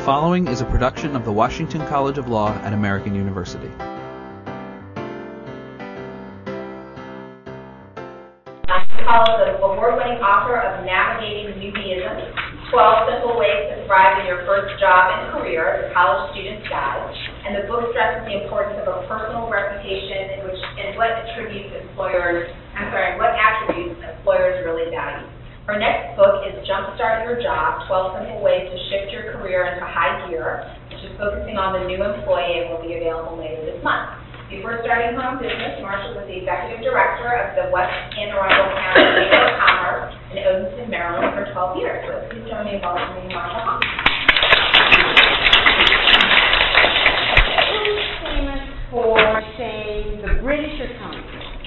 following is a production of the Washington College of Law at American University. College, the award-winning author of Navigating NewBeism, 12 Simple Ways to Thrive in Your First Job and Career, the College Student's Guide, and the book stresses the importance of a personal reputation and what attributes employers really value. Her next book is Jumpstart Your Job, 12 Simple Ways to Shift Your Career into High Gear, which is focusing on the new employee and will be available later this month. Before starting her own business, Marsha was the executive director of the West Anne Arundel County Chamber of Commerce in Odenton, Maryland for 12 years. So please join me in welcoming Marsha Hahn. Who's famous for saying the British are coming?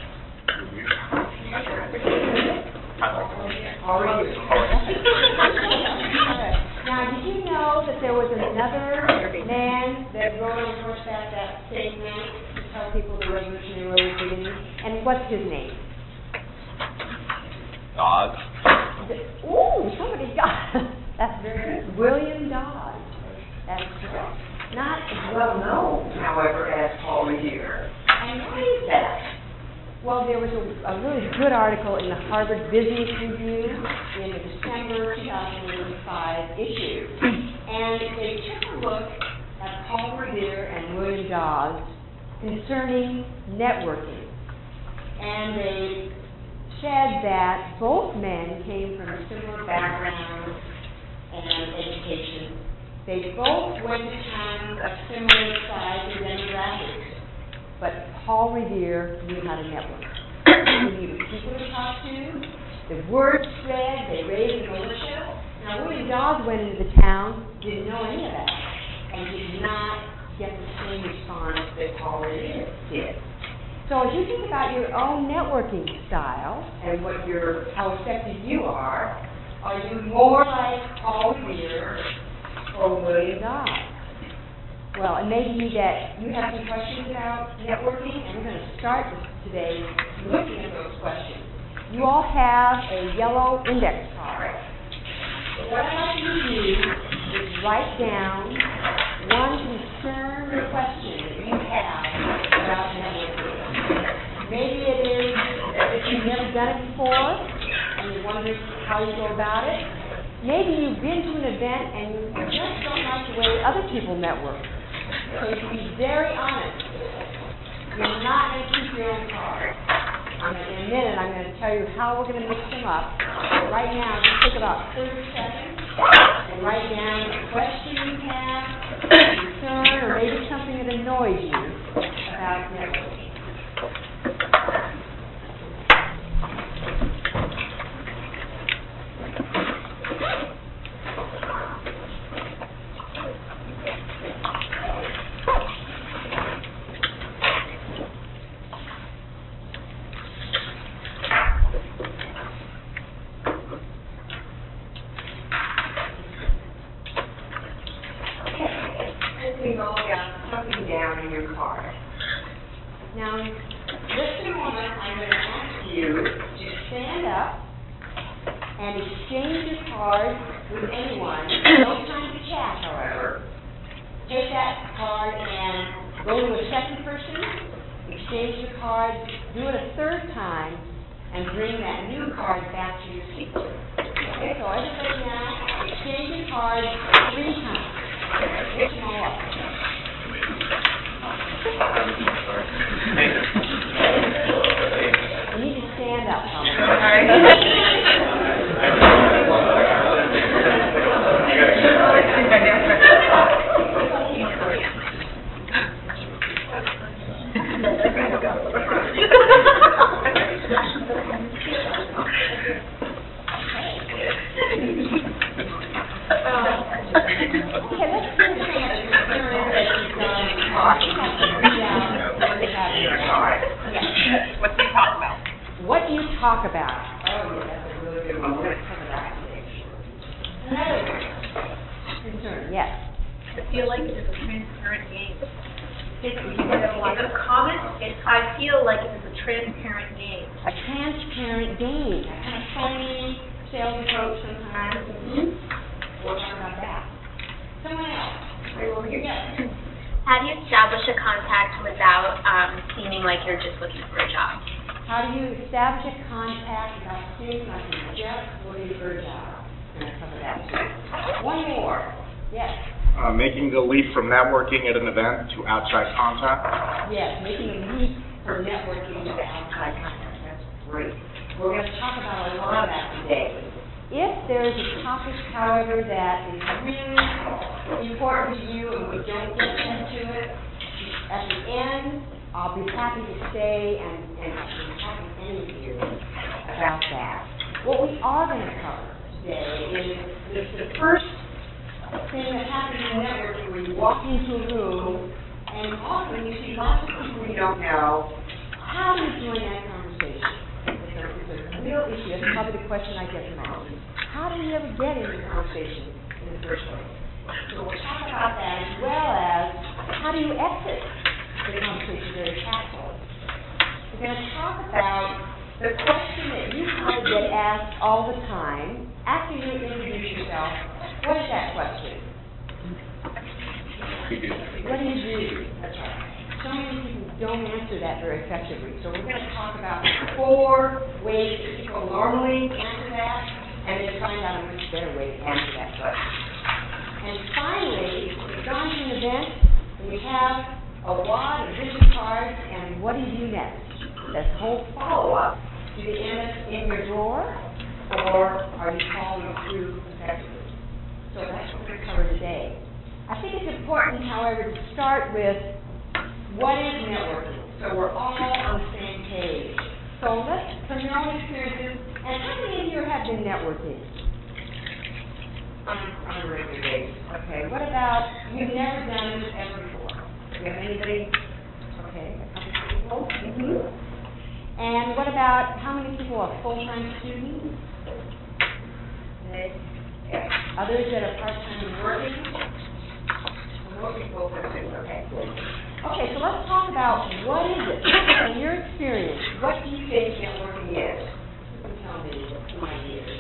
Now, did you know that there was another man that rode on horseback that same night to tell people the Revolutionary Road was beginning? And what's his name? Dodge. Ooh, somebody got that's very good. William Dodge. That's correct. Not as well known, however, as Paul Revere. And why is that? Well, there was a really good article in the Harvard Business Review in the December 2005 issue. And they took a look at Paul Revere and William Dodge concerning networking. And they said that both men came from similar backgrounds and education. They both went to towns of similar size and demographics. But Paul Revere knew how to network. He knew people to talk to. The word spread. They raised a militia. Now, William Dodge went into the town, didn't know any of that, and did not get the same response that Paul Revere did. So, as you think about your own networking style and how effective you are you more like Paul Revere or William Dodge? Well, it may be that you have some questions about networking, and we're going to start today looking at those questions. You all have a yellow index card. What I'd like you to do is write down one concern or question that you have about networking. Maybe it is that you've never done it before, and you're wondering how you go about it. Maybe you've been to an event and you just don't like the way other people network. So to be very honest, you're not going to keep your own card. In a minute, I'm going to tell you how we're going to mix them up. But right now, just take about 30 seconds and write down a question you have, a concern, or maybe something that annoys you about networking. Now, just in a moment, I'm going to ask you to stand up and exchange your card with anyone. No time to chat, however. Take that card and go to a second person, exchange your card, do it a third time, and bring that new card back to your seat. Okay, so everybody now, exchange your card 3 times. Pick them all up. You need to stand up, Okay, let's do some What do you talk about? Oh, yeah, that's a really good one. We're going to cover that today. Another one. Concern, yes. I feel like it is a transparent game. It's a comment. I feel like it is a transparent game. A transparent game. A kind of phony sales approach sometimes. We'll talk about that. Someone else. How do you establish a contact without seeming like you're just looking for a job? How do you establish a contact without seeming like you're just looking for a job? I'm going to cover that too. One more. Yes. Making the leap from networking at an event to outside contact. Yes, making a leap from networking to outside contact. That's great. We're going to talk about a lot of that today. If there is a topic, however, that is really important to you and we don't get into it, at the end, I'll be happy to stay and talk with any of you about that. What we are going to cover today is the first thing that happens in networking where you walk into a room and often you see lots of people you don't know. How do you join that conversation? It's a real issue. That's probably the question I get the most. How do you ever get into the conversation in the first place? So we'll talk about that as well as how do you exit the conversation very tactfully. We're going to talk about the question that you probably get asked all the time after you introduce yourself. What is that question? What do you do? That's right. So many people don't answer that very effectively. So we're going to talk about 4 ways that people normally answer that, and then find out a much better way to answer that question. And finally, we've gone to an event, and we have a wad of vision cards, and what do you do next? That's the whole follow-up. Do you end up in your drawer, or are you following through effectively? So that's what we're going to cover today. I think it's important, however, to start with what is networking, so we're all on the same page. So let's, from your own experiences, and how many of you have been networking on a regular basis? Okay, what about, you've never done this ever before? Do you have anybody? Okay, a couple people. And what about, how many people are full-time students? Okay. Others that are part-time working? Working full-time students, okay. Okay, so let's talk about what is it, in your experience, what do you think networking is? You can tell me what my idea is.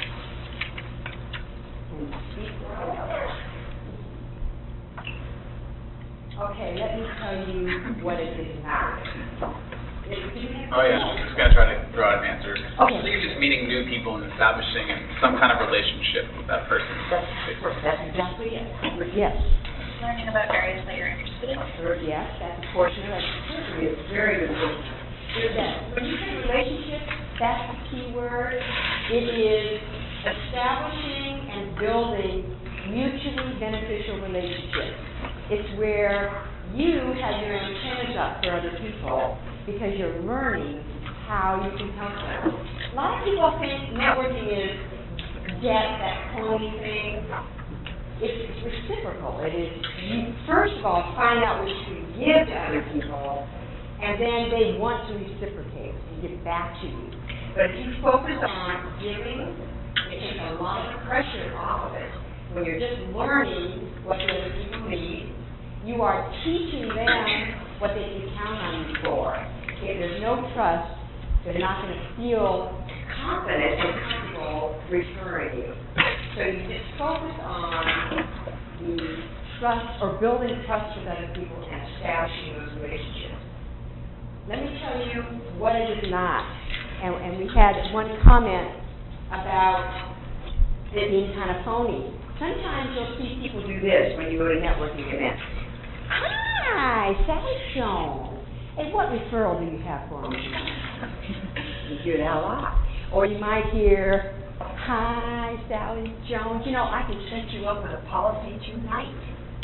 Okay, let me tell you what it is not. Oh yeah, I'm just going to try to throw out an answer. Okay. I think it's just meeting new people and establishing some kind of relationship with that person. That's exactly it. Yes. Learning about areas that you're interested in. Yes, that's a portion of it. It's very important. When you say relationship, that's the key word. It is establishing and building mutually beneficial relationships. It's where you have your antennas up for other people because you're learning how you can help them. A lot of people think networking is that pony thing. It's reciprocal. It is, you first of all find out what you can give to other people, and then they want to reciprocate and give back to you. But if you focus on giving, it takes a lot of pressure off of it. When you're just learning what the other people need, you are teaching them what they can count on you for. If there's no trust, they're not going to feel confident and comfortable referring you. So you just focus on the trust or building trust with other people and establishing those relationships. Let me tell you what it is not. And we had one comment about it being kind of phony. Sometimes you'll see people do this when you go to networking events. Hi, Sally Jones. Hey, what referral do you have for me? You hear that a lot. Or you might hear, hi, Sally Jones. You know, I can set you up with a policy tonight.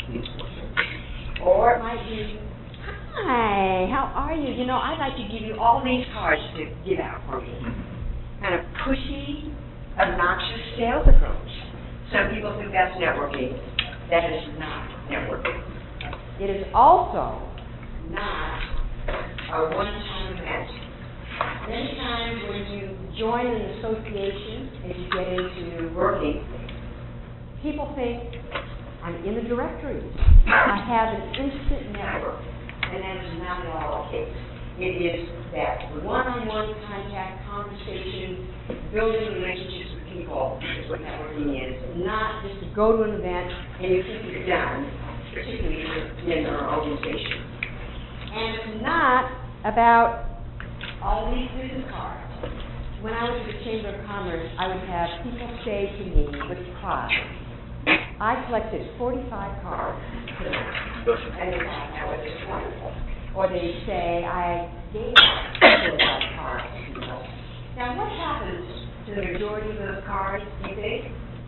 Or it might be, hi, how are you? You know, I'd like to give you all these cards to give out for me. Kind of pushy, obnoxious sales approach. Some people think that's networking. That is not networking. It is also not a one-time event. Many times when you join an association and you get into working, people think, I'm in the directory. I have an instant network. And that is not at all the case. It is that one-on-one contact, conversation, building relationships with people is what networking is. Not just to go to an event and you think you're done. particularly in our organization. And it's not about all these business cards. When I was at the Chamber of Commerce, I would have people say to me with pride, I collected 45 cards today. And they thought that was just wonderful. Or they say, I gave 45 cards to people. Now, what happens to the majority of those cards, do you think?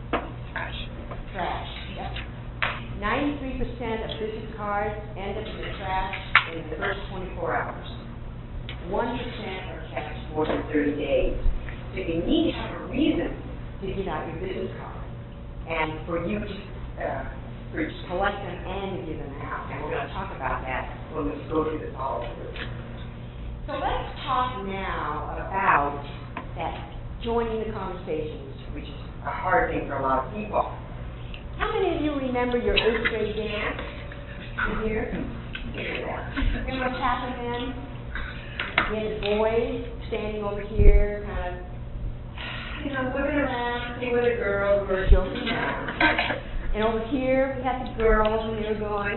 Trash. Yep. 93% of business cards end up in the trash in the first 24 hours. 1% are kept more than 30 days. So you need to have a reason to give out your business card, and for you to collect them and to give them out. And we're going to talk about that when we go through the follow-through. So let's talk now about that joining the conversations, which is a hard thing for a lot of people. How many of you remember your 8th grade dance? You hear? Remember what's happened then? You had the boys standing over here, kind of, looking around, see where the girls were joking around. And over here, we had the girls, and they were going,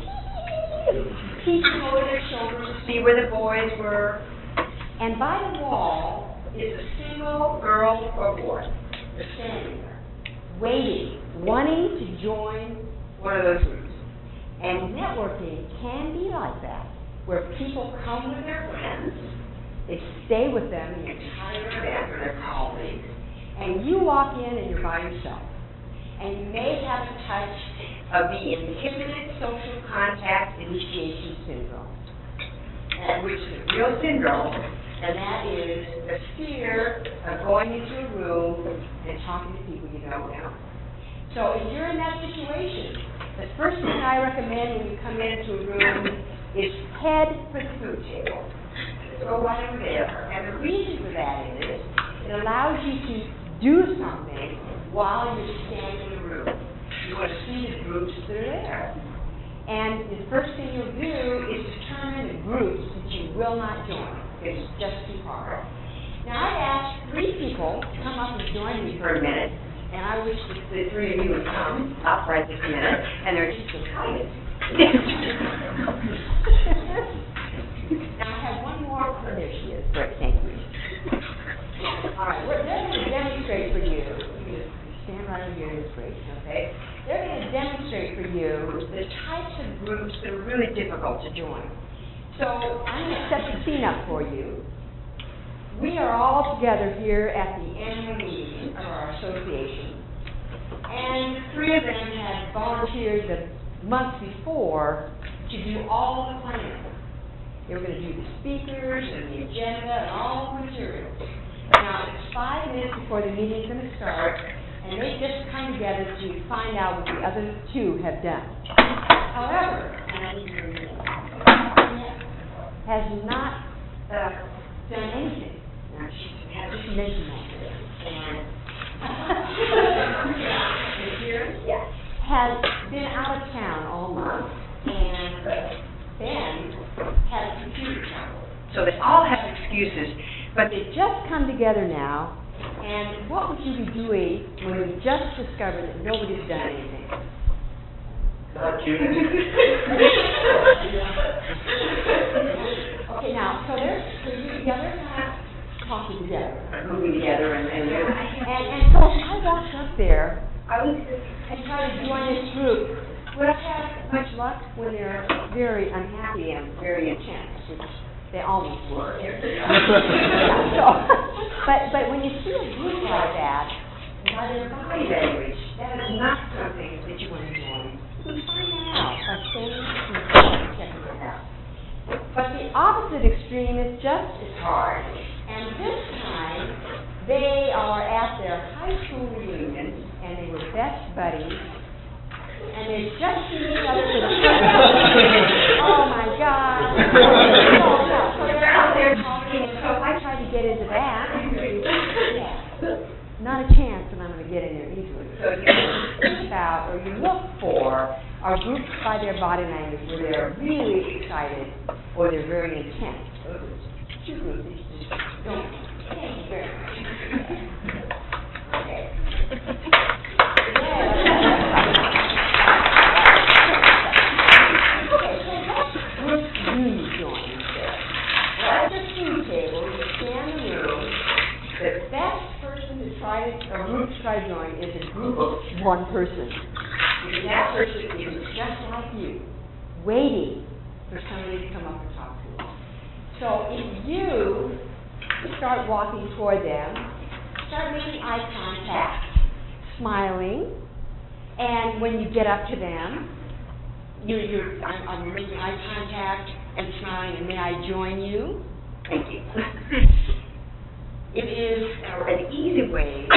peeking over their shoulders to see where the boys were. And by the wall is a single girl or boy. They're standing there, waiting, wanting to join one of those groups. And networking can be like that, where people come with their friends, they stay with them the entire event, or their colleagues, and you walk in and you're by yourself. And you may have a touch of the inhibited social contact initiation syndrome, which is a real syndrome, and that is the fear of going into a room and talking to people you don't know. So if you're in that situation, the first thing I recommend when you come into a room is head for the food table. Go right over there. And the reason for that is it allows you to do something while you're standing in the room. You want to see the groups that are there. And the first thing you'll do is determine the groups that you will not join. It's just too hard. Now, I've asked 3 people to come up and join me for a minute, and I wish that the 3 of you would come up right this minute, and they're just excited. Now, I have one more. Oh, there she is. Great, thank you. All right, they're going to demonstrate for you. You stand right over here. It's great, okay? They're going to demonstrate for you the types of groups that are really difficult to join. So I'm going to set the scene up for you. We are all together here at the annual meeting of our association, and 3 of them had volunteered the month before to do all the planning. They were going to do the speakers and the agenda and all the materials. Now, it's 5 minutes before the meeting's going to start, and they just come together to find out what the other 2 have done. However, and I need to has not done anything. Now, she has just mentioned that. And yes, has been out of town all month, and Ben has a computer trouble. So they all have excuses, but they just come together now. And what would you be doing when you just discovered that nobody's done anything? Okay, now, so they're together, talking together, moving together, and so I walked up there and tried to join this group. Would I have much luck when they're very unhappy and very intense, which they always were. But when you see a group like that, by their body language, that is not something that you want to join. You can find that out by staying and checking it out. But the opposite extreme is just as hard. And this time, they are at their high school reunion, and they were best buddies, and they just seen each other for the first time. Oh my God! So they're out there talking, and so I tried to get into that. Not a chance that I'm going to get in there easily. So you think about, or you look for, are groups by their body language where they're really excited or they're very intense. Those are 2 groups that you just don't. Thank you very much. Okay. person, because that person is just like you, waiting for somebody to come up and talk to them. So if you start walking toward them, start making eye contact, smiling, and when you get up to them, I'm making eye contact and smiling, and may I join you? Thank you. It is an easy way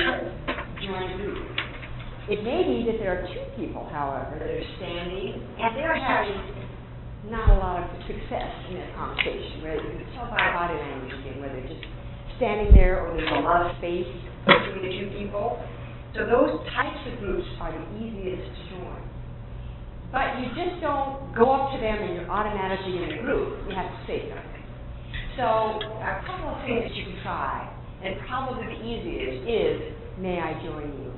to join a group. It may be that there are two people, however, that are standing, and they're having not a lot of success in that conversation, where you can tell by body language again, whether they're just standing there or there's a lot of space between the two people. So those types of groups are the easiest to join. But you just don't go up to them and you're automatically in a group. You have to say something. So a couple of things that you can try, and probably the easiest is, may I join you?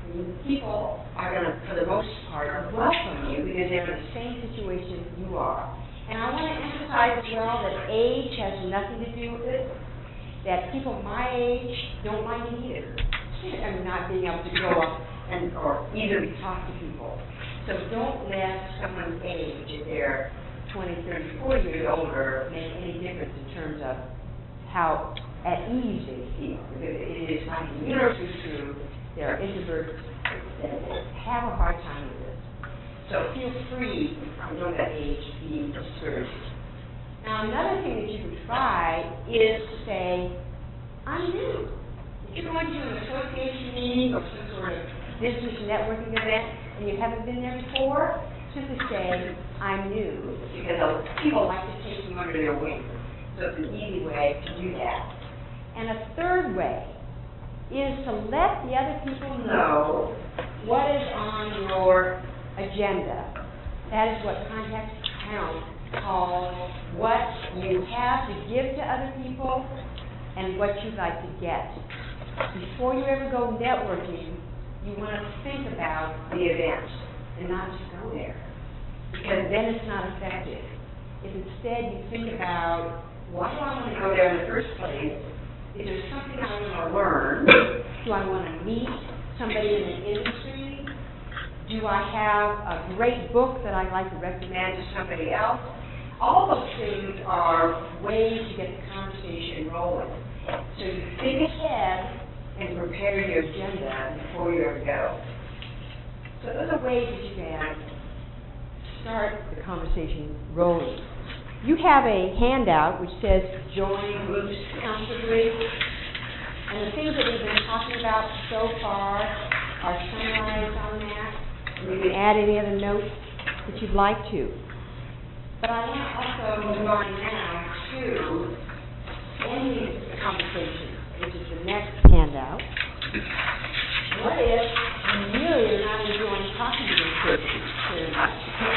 People are going to, for the most part, welcome you because they're in the same situation you are. And I want to emphasize as well that age has nothing to do with it, that people my age don't mind me either. I'm not being able to go up or easily talk to people. So don't let someone's age, if they're 20, 30, 40 years older, make any difference in terms of how at ease they feel. It is universally true. There are introverts that have a hard time with this. So feel free, don't let age be discouraged. Now, another thing that you can try is to say, I'm new. If you're going to an association meeting or some sort of business networking event and you haven't been there before, simply say, I'm new, because people like to take you under their wing. So it's an easy way to do that. And a third way is to let the other people know what is on your agenda. That is what Contact Count calls what you have to give to other people and what you'd like to get. Before you ever go networking, you want to think about the event and not just go there, because then it's not effective. If instead you think about, why do I want to go there in the first place? Is there something I want to learn? Do I want to meet somebody in the industry? Do I have a great book that I'd like to recommend to somebody else? All those things are ways to get the conversation rolling. So you think ahead and prepare your agenda before you ever go. So those are ways that you can start the conversation rolling. You have a handout which says join groups comfortably. And the things that we've been talking about so far are summarized on that. You can add any other notes that you'd like to. But I want to also move on now to ending the conversation, which is the next handout. What if you really are not enjoying talking to this person very much?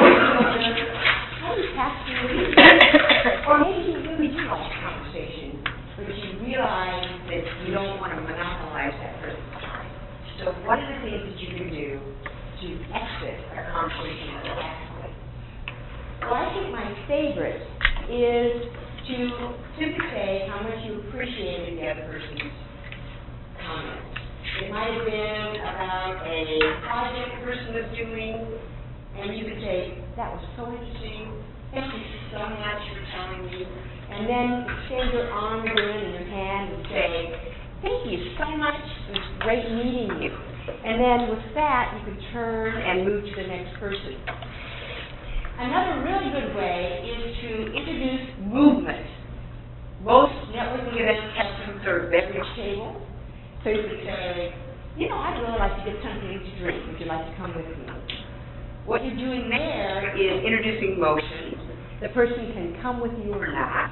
How do you pass through it? Or maybe you really do like a conversation, but you realize that you don't want to monopolize that person's time. So what are the things that you can do to exit a conversation successfully? Well, I think my favorite is to simply say how much you appreciated the other person's comments. It might have been about a project the person was doing, and you could say, that was so interesting, thank you so much for telling me. And then extend your arm in your hand and say, thank you so much, it was great meeting you. And then with that, you can turn and move to the next person. Another really good way is to introduce movement. Most networking events have some sort of beverage table. So you could say, I'd really like to get something to drink. Would you like to come with me? What you're doing there is introducing motion. The person can come with you or not.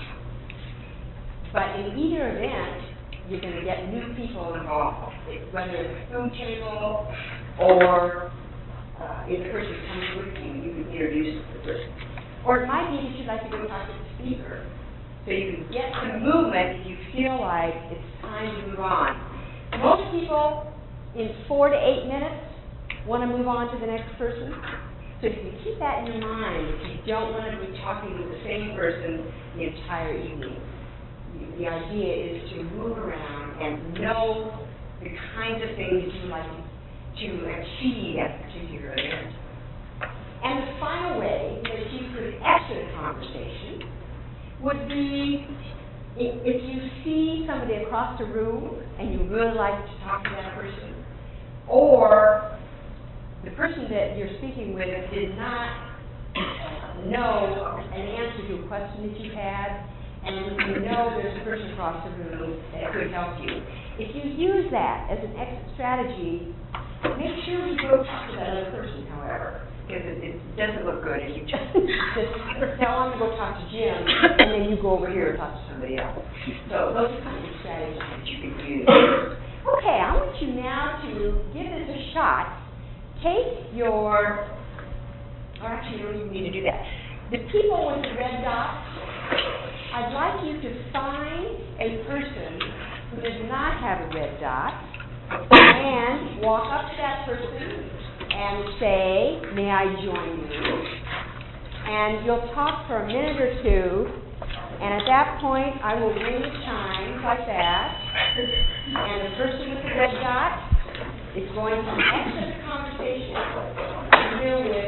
But in either event, you're going to get new people involved, whether it's a food table or if the person comes with you, you can introduce the person. Or it might be that you'd like to go talk to the speaker. So you can get some movement if you feel like it's time to move on. Most people, in 4 to 8 minutes, want to move on to the next person. So you can keep that in your mind if you don't want to be talking with the same person the entire evening. The idea is to move around and know the kinds of things you like to to exceed that particular event. And the final way that you could exit a conversation would be if you see somebody across the room and you really like to talk to that person, or the person that you're speaking with did not know an answer to a question that you had, and you know there's a person across the room that could help you. If you use that as an exit strategy, make sure you go talk to that other person, however. Because it doesn't look good if you just Tell them to go talk to Jim, and then you go over here and talk to somebody else. So those are kind of strategies that you can use. Okay, I want you now to give this a shot. Take your, or actually you don't even need to do that. The people with the red dots, I'd like you to find a person who does not have a red dot and walk up to that person and say, may I join you? And you'll talk for a minute or two, and at that point I will ring the chimes like that, and the person with the red dot is going to exit the conversation to deal with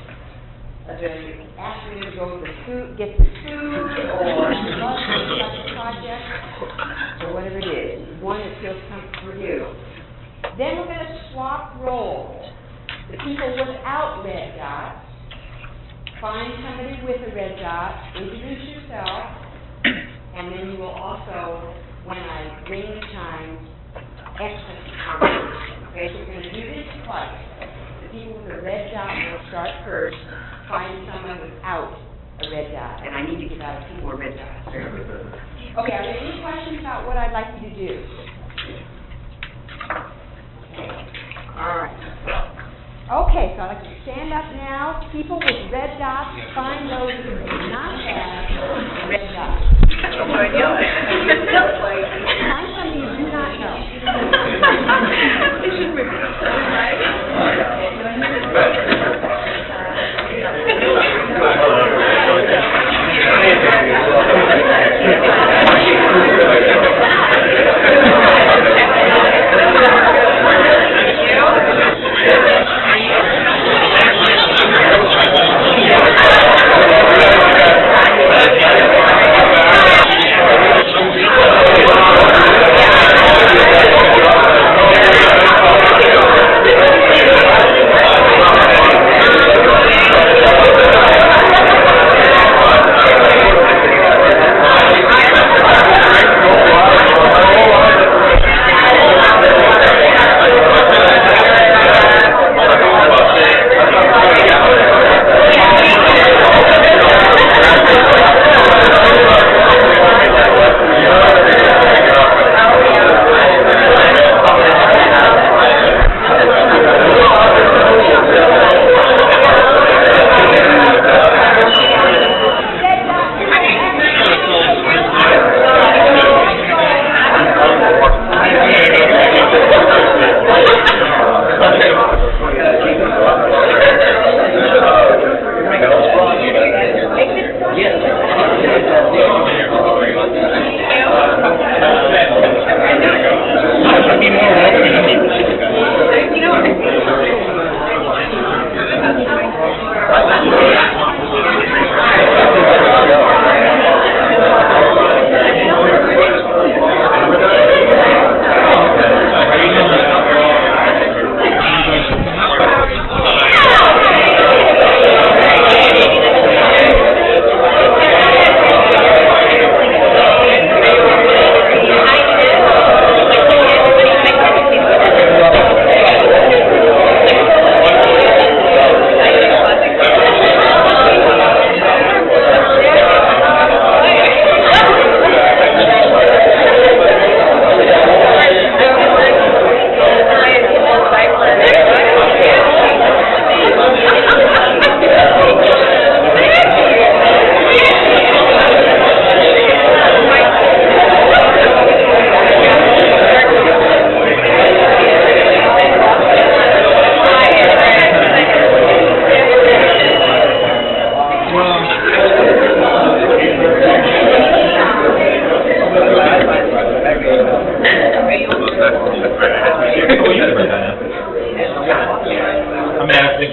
asking to go to the food, get the food, or about the project, or whatever it is, one that feels comfortable for you. Then we're going to swap roles. The people without red dots, find somebody with a red dot, introduce yourself, and then you will also, when I ring the chimes, exit the conversation. Okay, so we're going to do this twice. The people with a red dot will start first, find someone without a red dot, and I need to give out a few more red dots. Okay, are there any questions about what I'd like you to do? Okay. All right. Okay, so I'd like you to stand up now. People with red dots, find those who do not have red dots. Find somebody you do not know.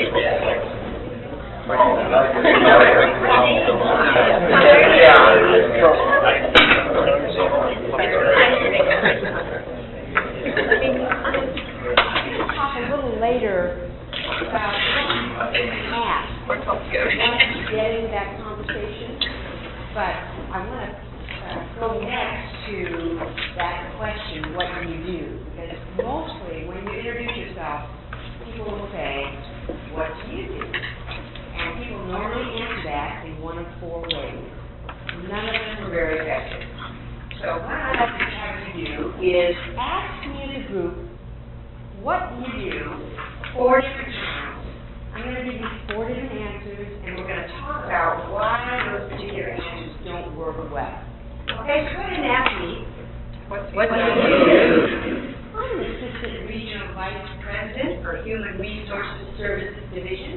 Talk a little later about ask. Get into that conversation, but I want to go next to that question, what do you do? Because mostly when you introduce yourself, people will say, what do you do? And people normally answer that in one of four ways. None of them are very effective. So what I'd like to have you do is ask me as a group, what do you do 4 different times? I'm going to give you 4 different answers, and we're going to talk about why those particular answers don't work well. Okay, so go ahead and ask me, what do you do? I'm an Assistant Regional Vice President for Human Resources Services Division.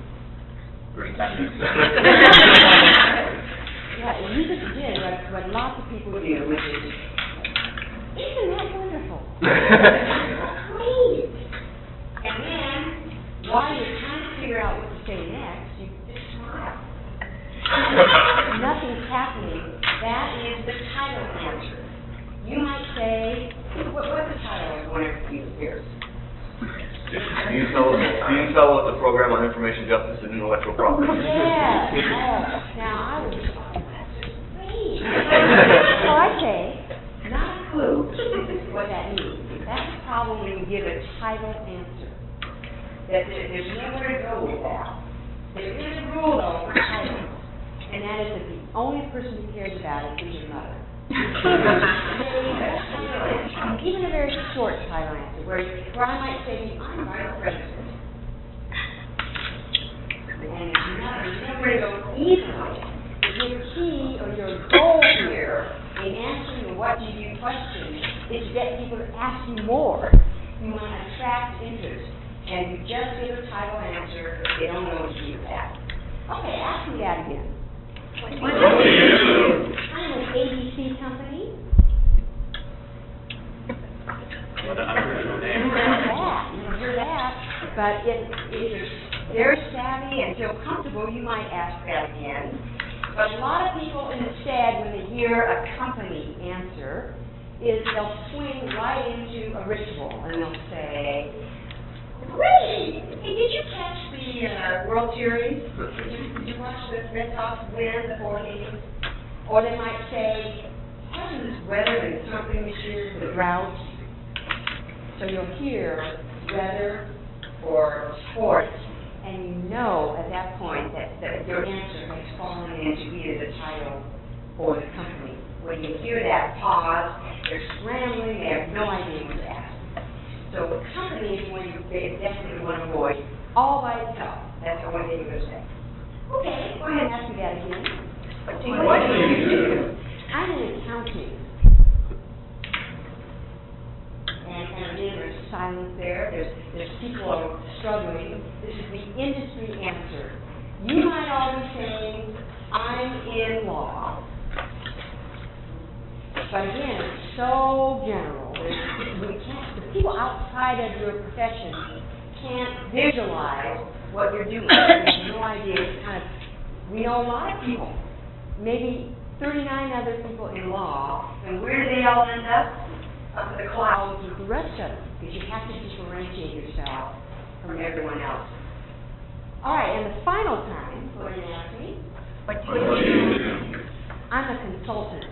Yeah, you just did what lots of people do, which is, isn't that wonderful? Great. And then, while you're trying to figure out what to say next, you just smile. Nothing's happening. That is the title answer. You might say, what's the title of one of you here? Dean Fellow at the Program on Information Justice and Intellectual Property. Yeah. Now, I would say, great. So I say, not a clue what that means. That's the problem when you give a title answer. That there's nowhere to go with that. There is a rule, though, for titles, and that is that the only person who cares about it is your mother. Even a very short title answer, where I might say, I'm Vice President. And there's nowhere to go either. Your key or your goal here in answering the what do you do question is to get people to ask you more. You want to attract interest. And you just give a title answer, they don't know what to do with that. Okay, ask me that again. What do you do? I'm an ABC company. You hear that, but if you're very savvy and feel comfortable, you might ask that again. But a lot of people instead, when they hear a company answer, is they'll swing right into a ritual and they'll say, great! Hey, did you catch the World Series? Did you watch the Red Sox win the 4 games? Or they might say, hasn't this weather been something this year with the drought? So you'll hear weather or sports, and you know at that point that your answer has fallen into either the title or the company. When you hear that pause, they're scrambling, they have no idea what to ask. So the company is one you definitely want to avoid all by itself. That's the one thing you're going to say. Okay, go ahead and ask me that again. What do you do? I'm in accounting. And again, there's silence there. There's people struggling. This is the industry answer. You might all be saying, I'm in law. But again, it's so general. The people outside of your profession can't visualize what you're doing. They have no idea. We know a lot of people, maybe 39 other people in law, and where do they all end up? Up in the clouds with the rest of them, because you have to differentiate yourself from everyone else. All right, and the final time, go ahead and ask me. What do you do? I'm a consultant.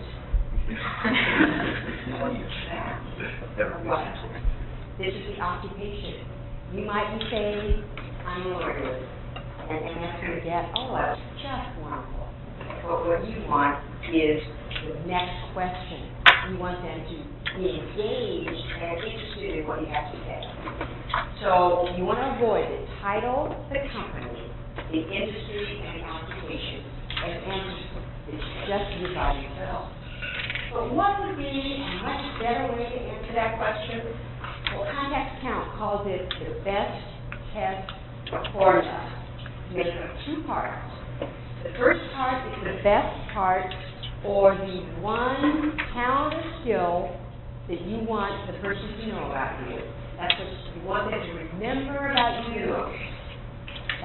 This is the occupation. You might be saying, I'm a lawyer. And that's going to get, that's just wonderful. But what you want is the next question. You want them to be engaged and interested in what you have to say. So you want to avoid the title, the company, the industry, and the occupation. And it's just you by yourself. But what would be a much better way to answer that question? Well, Contact Account calls it the best test formula. Made of 2 parts. The first part is the best part, or the one talent or skill that you want the person to know about you. That's what you want them to remember about you.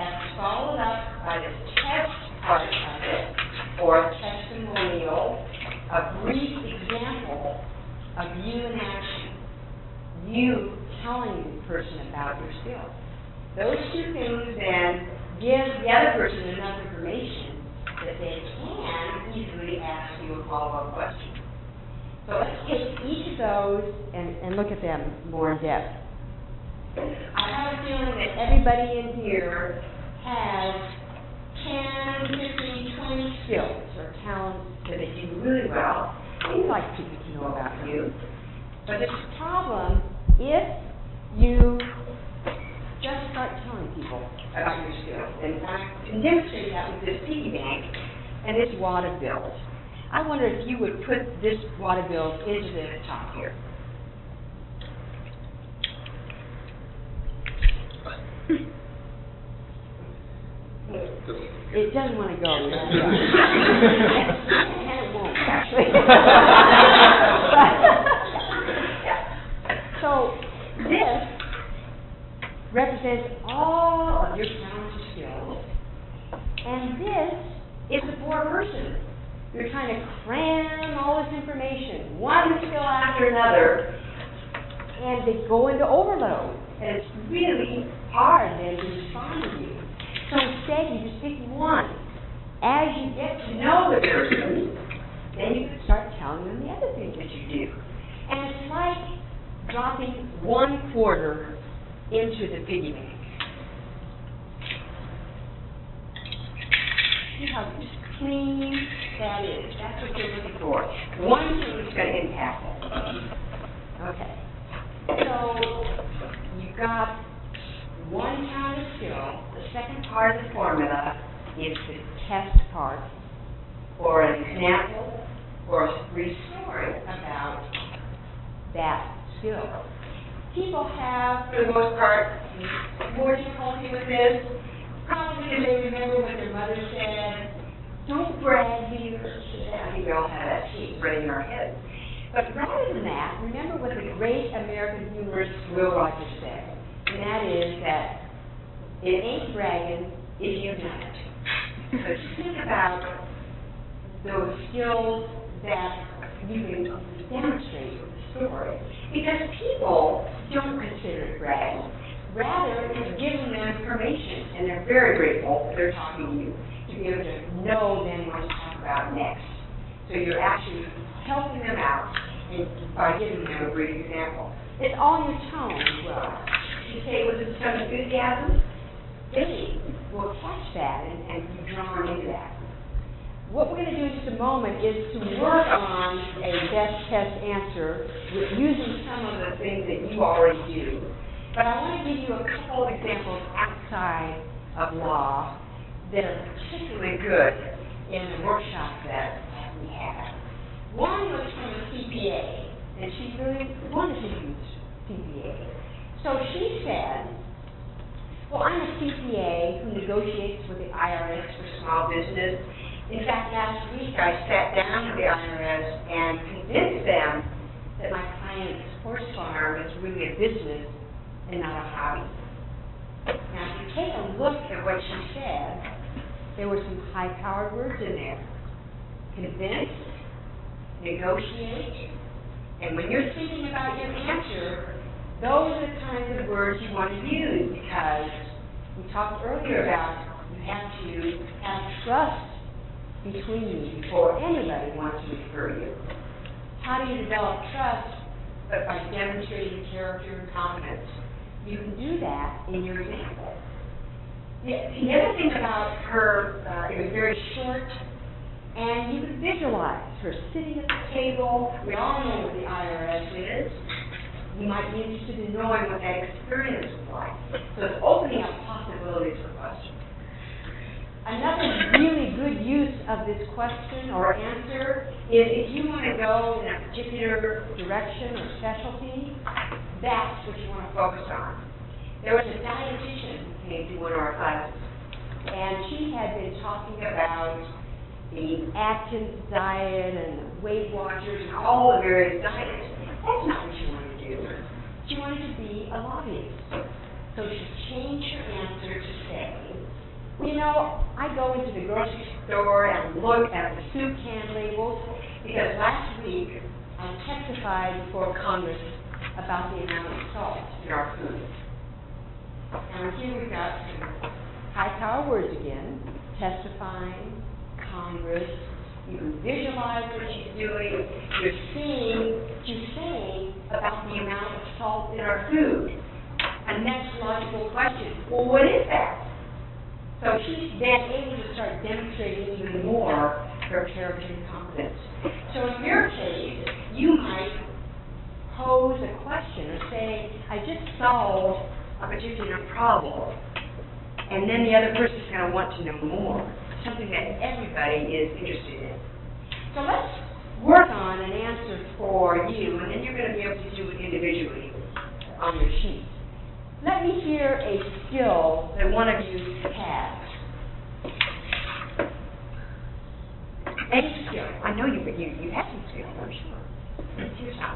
this test part of it, or testimonial, a brief example of you in action, you telling the person about your skills. Those two things then give the other person enough information that they can easily ask you a follow-up question. So let's take each of those and look at them more in depth. I have a feeling that everybody in here has 10, 15, 20 skills or talents that they do really well. You'd like people to know about you. But there's a problem if you just start telling people about your skills. And I can demonstrate that with this piggy bank and this wad of bills. I wonder if you would put this wad of bills into the top here. It doesn't want to go. And it won't, actually. So this represents all of your talents and skills. And this is the poor person. You're trying to cram all this information, one skill after another, and they go into overload. And it's really hard then to respond to you. So instead, you just pick one. As you get to know the person, then you can start telling them the other things that you do. And it's like dropping 1 quarter into the piggy bank. See how just clean that is. That's what you're looking for. One thing is going to impact it. Okay. So you've got one kind of skill. The second part of the formula is the test part, or an example, or a brief story about that skill. People have, for the most part, more difficulty with this, probably because they remember what their mother said. Don't brag here. I think we all have that sheet right in our head. But rather than that, remember what the great American humorist Will Rogers said. And that is that it ain't bragging if you've done it. So think about those skills that you can demonstrate with the story. Because people don't consider it bragging. Rather, it's giving them information, and they're very grateful that they're talking to you to be able to know then what to talk about next. So you're actually helping them out by giving them a brief example. It's all in your tone as well. You say with some enthusiasm, they will catch that and be drawn into that. What we're going to do in just a moment is to work on a best test answer with using some of the things that you already do. But I want to give you a couple of examples outside of law that are particularly good in the workshop that we had. One was from a CPA, and she really wanted to use CPA. So she said, well, I'm a CPA who negotiates with the IRS for small business. In fact, last week I sat down with the IRS and convinced them that my client's horse farm is really a business and not a hobby. Now, if you take a look at what she said, there were some high-powered words in there. Convince, negotiate, and when you're thinking about your answer, those are the kinds of words you want to use, because we talked earlier about you have to have trust between you before anybody wants to refer you. How do you develop trust? But by demonstrating character and confidence. You can do that in your example. The other thing about her, it was very short, and you could visualize her sitting at the table. We all know what the IRS is. You might be interested in knowing what that experience was like. So it's opening up possibilities for questions. Another really good use of this question or answer is if you want to go in a particular direction or specialty, that's what you want to focus on. There was a dietitian who came to one of our classes, and she had been talking about the Atkins diet and Weight Watchers and all the various diets. That's not what she wanted to do. She wanted to be a lobbyist. So she changed her answer to say, we know, I go into the grocery store and look at the soup can labels because last week I testified before Congress about the amount of salt in our food. Now here we've got some high-power words again, testifying, Congress. You can visualize what she's doing. You're saying about the amount of salt in our food. A next logical question, well, what is that? So she's then able to start demonstrating even more her character and competence. So in your case, you might pose a question or say, I just solved a particular problem, and then the other person's going to want to know more, something that everybody is interested in. So let's work on an answer for you, and then you're going to be able to do it individually on your sheet. Let me hear a skill that one of you has. Any skill. I know you have some skill, I'm sure. Let's hear some.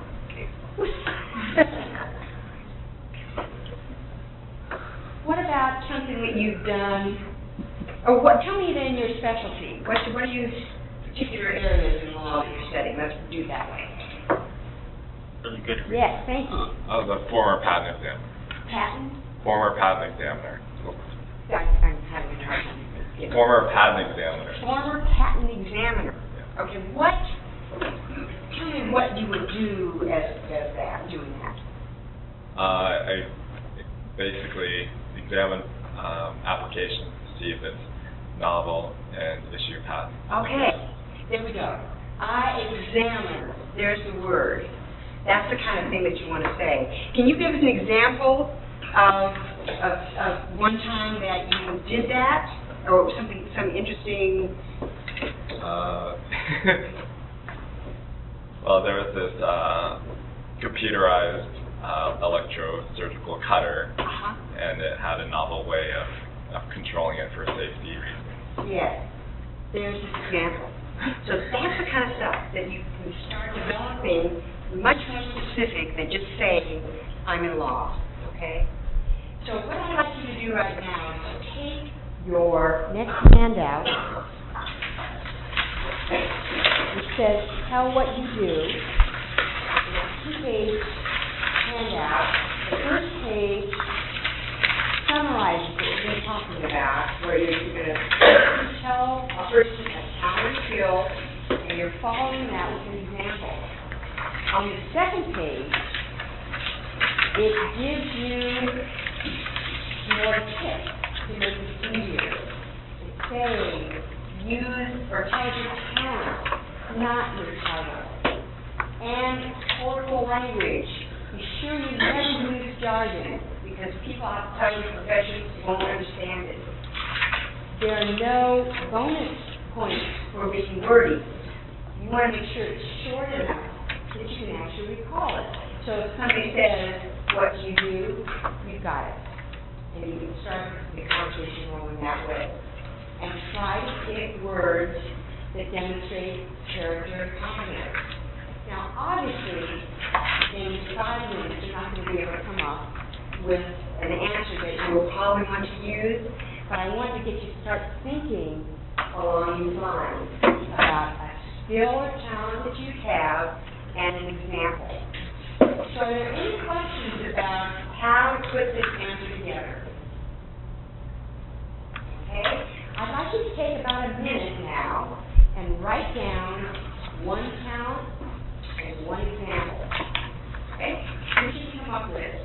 What about something that you've done, or tell me then your specialty. What are your particular areas in law that you're studying? Let's do that way. Really good. Yes, thank you. I was a former patent examiner. Patent? Former patent examiner. I'm having a hard time. Yeah. Former patent examiner. Former patent examiner. Yeah. Okay, tell me what you would do as that, doing that. I basically examine applications to see if it's novel and issue a patent. Okay, there we go. I examine. There's the word. That's the kind of thing that you want to say. Can you give us an example of one time that you did that, or some interesting? Well, there was this computerized electrosurgical cutter, and it had a novel way of controlling it for safety reasons. Yes, there's an example. So that's the kind of stuff that you can start developing, much more specific than just saying, I'm in law, okay? So what I'd like you to do right now is to take your next handout, which says, tell what you do. It's a two-page handout. The first page summarizes what we've been talking about, where you're going to tell a person a common skill, and you're following that with an example. On the second page, it gives you more tips to make it easier. It's saying, use or tell your talent, not your title. And colloquial language. Be sure you never use jargon, because people outside your profession won't understand it. There are no bonus points for being wordy. You want to make sure it's short enough that you can actually recall it. So if somebody says what you do, you've got it. And you can start the conversation rolling that way. And try to pick words that demonstrate character and competence. Now, obviously, in 5 minutes, you're not going to be able to come up with an answer that you will probably want to use, but I want to get you to start thinking along these lines about a skill or talent that you have and an example. So are there any questions about how to put this answer together? Okay? I'd like you to take about a minute now and write down one talent and one example. Okay? What did you come up with?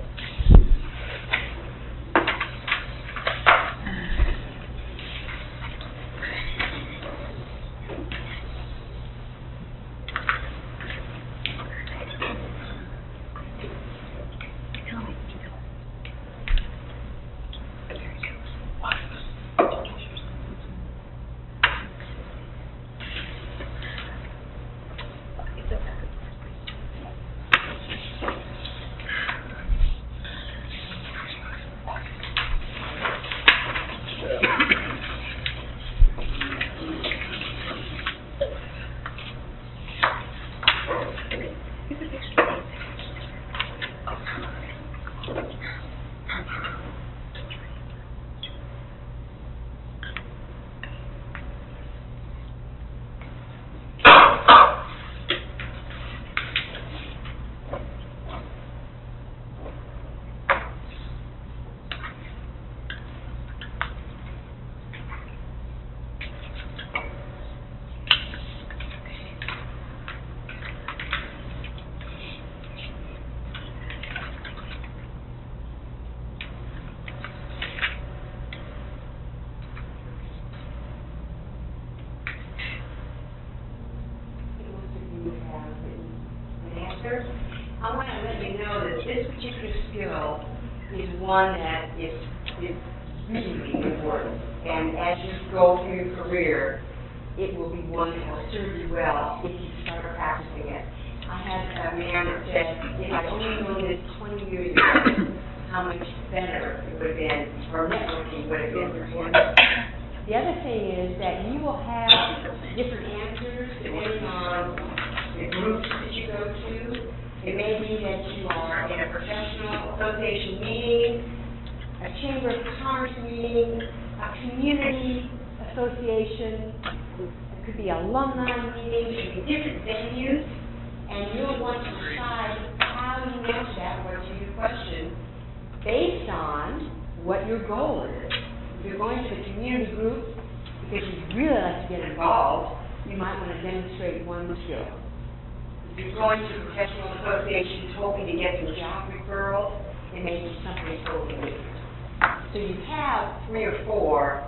I want to let you know that this particular skill is one that is really important. And as you go through your career, it will be one that will serve you well if you start practicing it. I had a man that said, if I'd only known this 20 years ago, how much better it would have been, or networking would have been for him. The other thing is that you will have different answers depending on the groups that you go to. It may be that you are in a professional association meeting, a chamber of commerce meeting, a community association, it could be alumni meetings, it could be different venues, and you'll want to decide how you answer that particular question based on what your goal is. If you're going to the community group because you really like to get involved, you might want to demonstrate one skill. If you're going to a professional association hoping to get some job referrals, it may be something totally different. So you have 3 or 4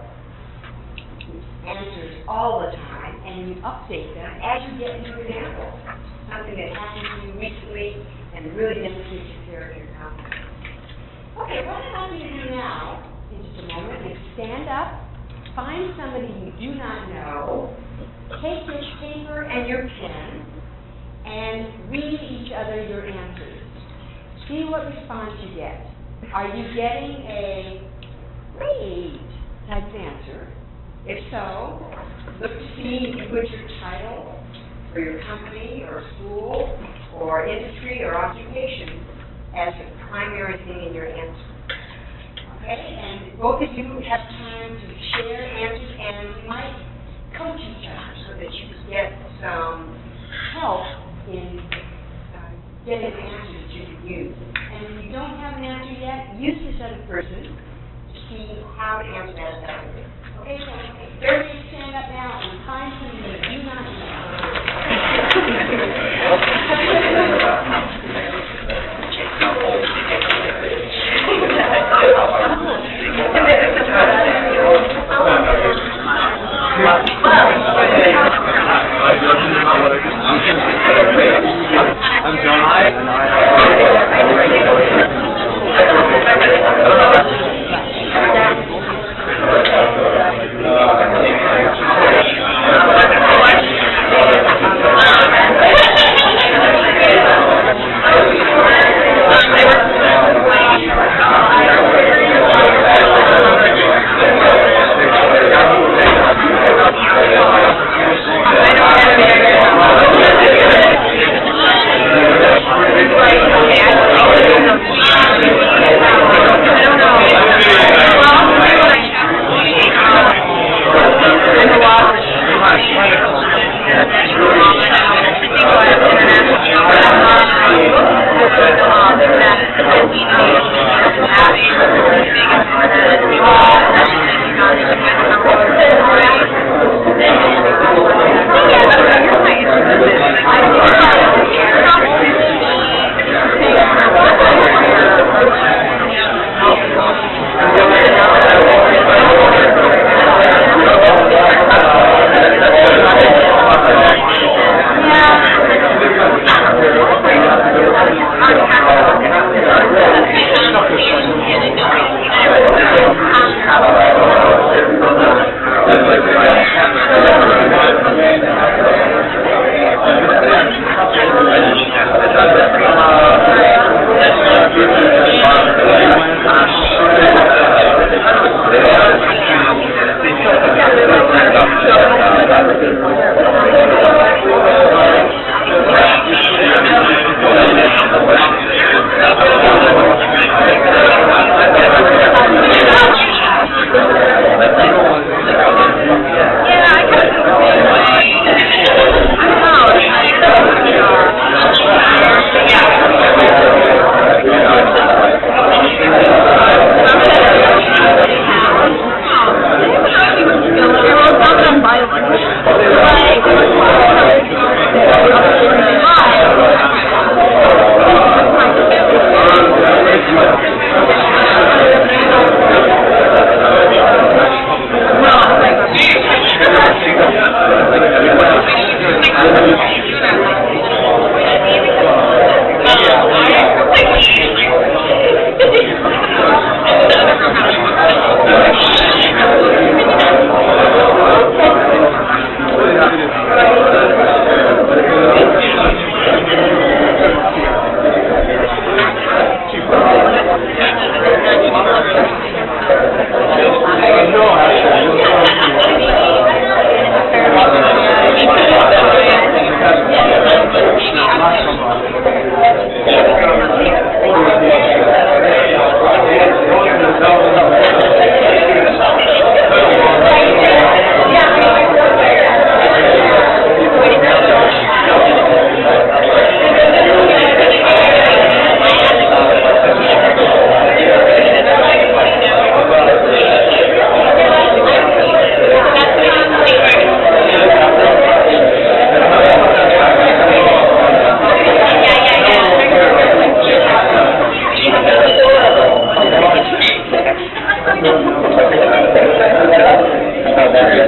answers all the time, and you update them as you get new examples. Something that happened to you recently and really demonstrates your character and confidence. Okay, what I'd like you to do now, in just a moment, is stand up, find somebody you do not know, take your paper and your pen, and read each other your answers. See what response you get. Are you getting a great type of answer? If so, look to see if you put your title for your company or school or industry or occupation as the primary thing in your answer. Okay, and both of you have time to share answers, and you might coach each other so that you can get some help in getting an answer that you can use. And if you don't have an answer yet, use this other person to see how to answer that effectively. Okay, so everybody stand up now and find something that you do not I'm John.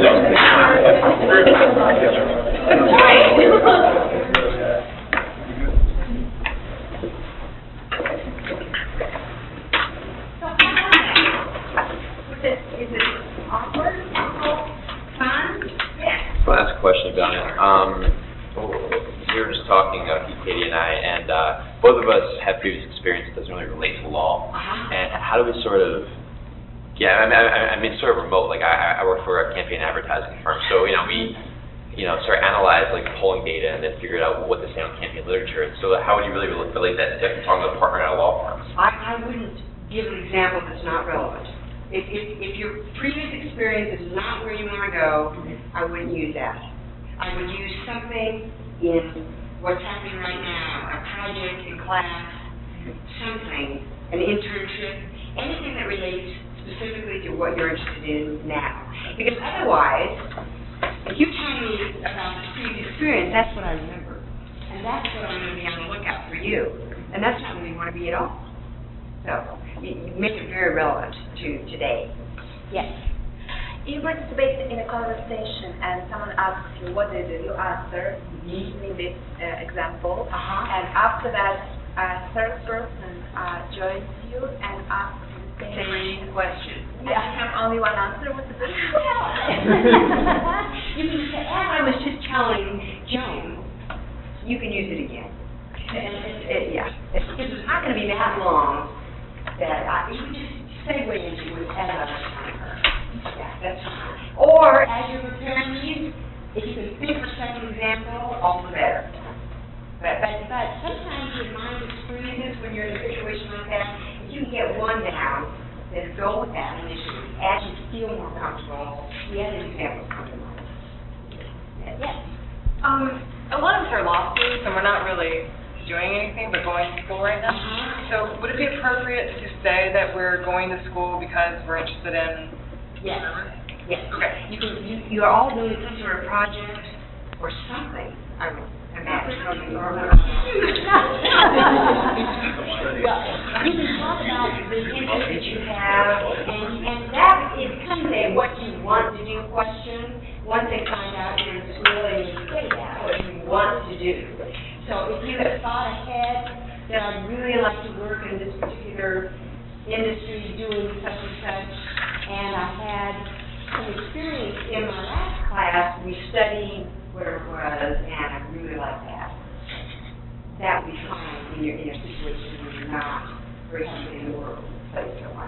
Is it awkward? Fun? Yes. I'll ask a question about it. We were just talking, Katie and I, and both of us have previous experience that doesn't really relate to law. And how do we sort of, I mean, sort of remote. Like I work for a campaign advertising firm, so we sort of analyze like polling data and then figure out what to say on campaign literature. And so how would you really relate that to talking to a partner at a law firm? I wouldn't give an example that's not relevant. If your previous experience is not where you want to go, I wouldn't use that. I would use something in what's happening right now, a project in class, something, an internship, anything that relates specifically to what you're interested in now. Because otherwise, if you tell me about this previous experience, that's what I remember. And that's what I'm going to be on the lookout for you. And that's not where you want to be at all. So, you make it very relevant to today. Yes. You participate in a conversation and someone asks you what they do, you answer, using this example, and after that a third person joins you and asks the same question. And you have only one answer, what to do? You can say, as I was just telling Joan, you can use it again. It's not going to be that long that you can just segue into it at another time. Yeah, that's fine. Or, as you're preparing these, if you can think of a second example, all the better. But sometimes your mind just freezes when you're in a situation like that. If you can get one down, then go with that initially. As you feel more comfortable, the other examples come to mind. Yes? A lot of us are law students, and we're not really doing anything but going to school right now. So would it be appropriate to say that we're going to school because we're interested in Yes. Yes. Okay. You are all doing some sort of project or something. I would imagine. You can talk about the interest that you have, and that is kind of a what you want to do question. Once they find out you're in school and you say that, what you want to do. So if you have thought ahead that I'd really like to work in this particular industry doing such and such, and I had some experience in my last class, we studied where it was, and I really like that. That would be fine when you're in a situation where you're not very happy in the world, study so much.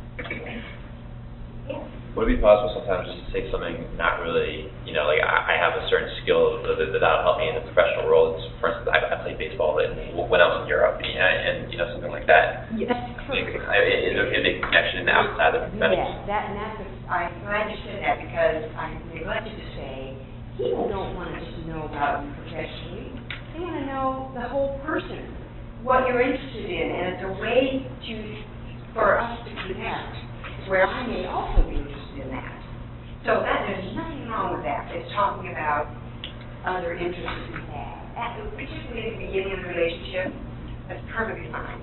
Yeah. Would it be possible sometimes just to take something not really, like I have a certain skill that'll help me in the professional world. For instance, I played baseball when I was in Europe, and something like that. Yes. Is there a big connection outside of the Yes, I'm glad you said that because I neglected to say people don't want to just know about you professionally. They want to know the whole person, what you're interested in, and it's a way for us to connect where I may also be interested in that. So there's nothing wrong with that. It's talking about other interests we have. Particularly at the beginning of the relationship, that's perfectly fine.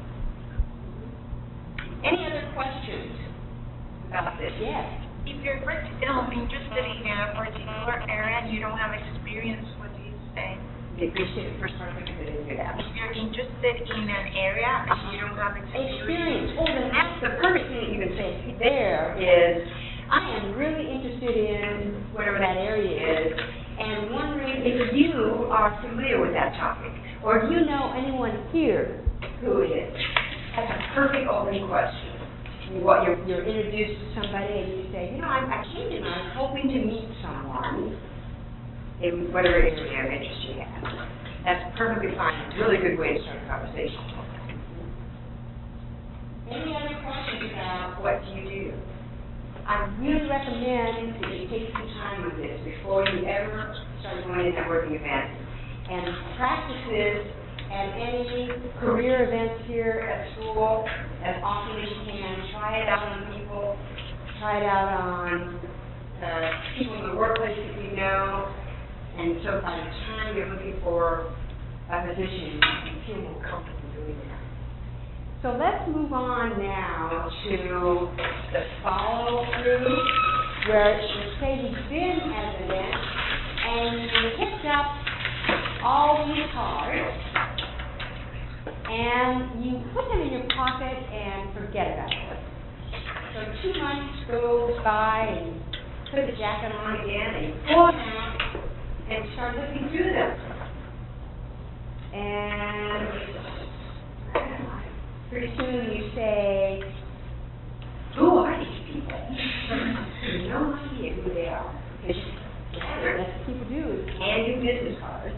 Any other questions about this? Yes. If you're interested in a particular area and you don't have experience, what do you say? The first part of it is that. If you're interested in an area and you don't have experience. Oh, then that's the perfect thing you can say there is, I am really interested in whatever that area is, and wondering if you are familiar with that topic, or if you know anyone here who is. That's a perfect opening question. You're introduced to somebody and you say, I came in, I was hoping to meet someone in whatever area of interest you have. That's perfectly fine. It's a really good way to start a conversation. Any other questions about what do you do? I really recommend that you take some time with this before you ever start going to networking events. And practices at any career events here at school as often as you can. Try it out on people. Try it out on people in the workplace that you know. And so by the time you're looking for a position, you feel more comfortable doing that. So let's move on now to the follow-through where you say you've been at an event and you picked up all these cards and you put them in your pocket and forget about it. So 2 months goes by and you put the jacket on again and you pull them out and start looking through them. And pretty soon you say, who are these people? You have no idea who they are. That's what people do, is hand you business cards.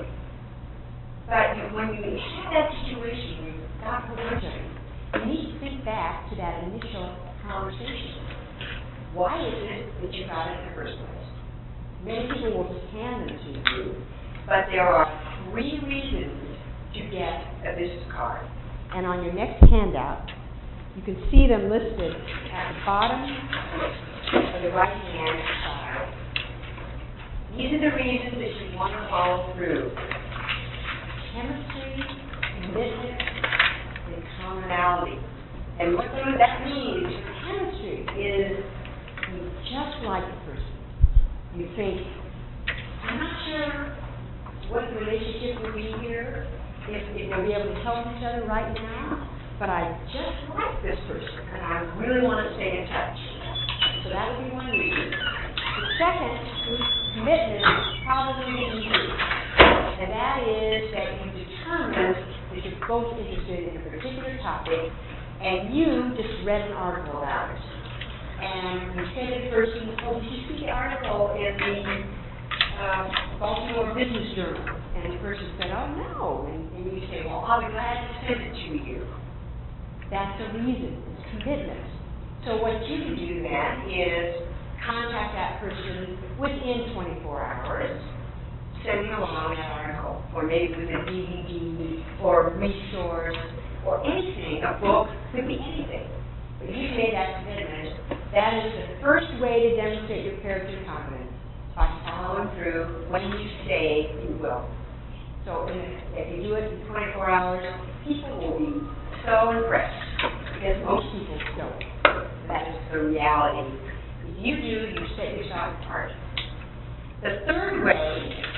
But when you have that situation where you've got the person, you need to think back to that initial conversation. Why is it that you got it in the first place? Many people will just hand them to you, but there are 3 reasons to get a business card. And on your next handout, you can see them listed at the bottom of the right-hand side. These are the reasons that you want to follow through. Chemistry, commitment, and commonality. And what that means for chemistry is you just like the person. You think, I'm not sure what the relationship will be here, if we'll be able to help each other right now, but I just like this person, and I really want to stay in touch. So that would be one reason. The second, commitment, is probably easy, and that is that you determine that you're both interested in a particular topic, and you just read an article about it. And you say to the person, oh, did you see the article in the Baltimore Business Journal? And the person said, oh, no. And you say, well, I'll be glad to send it to you. That's a reason. It's commitment. So what you can do then is contact that person within 24 hours, send them along that article, or maybe with a DVD, or resource, or anything, a book, could be anything. But you made that commitment. That is the first way to demonstrate your character confidence, by following through when you say you will. So if you do it in 24 hours, people will be so impressed, because most people don't. That is the reality. If you do, you set yourself apart. The third way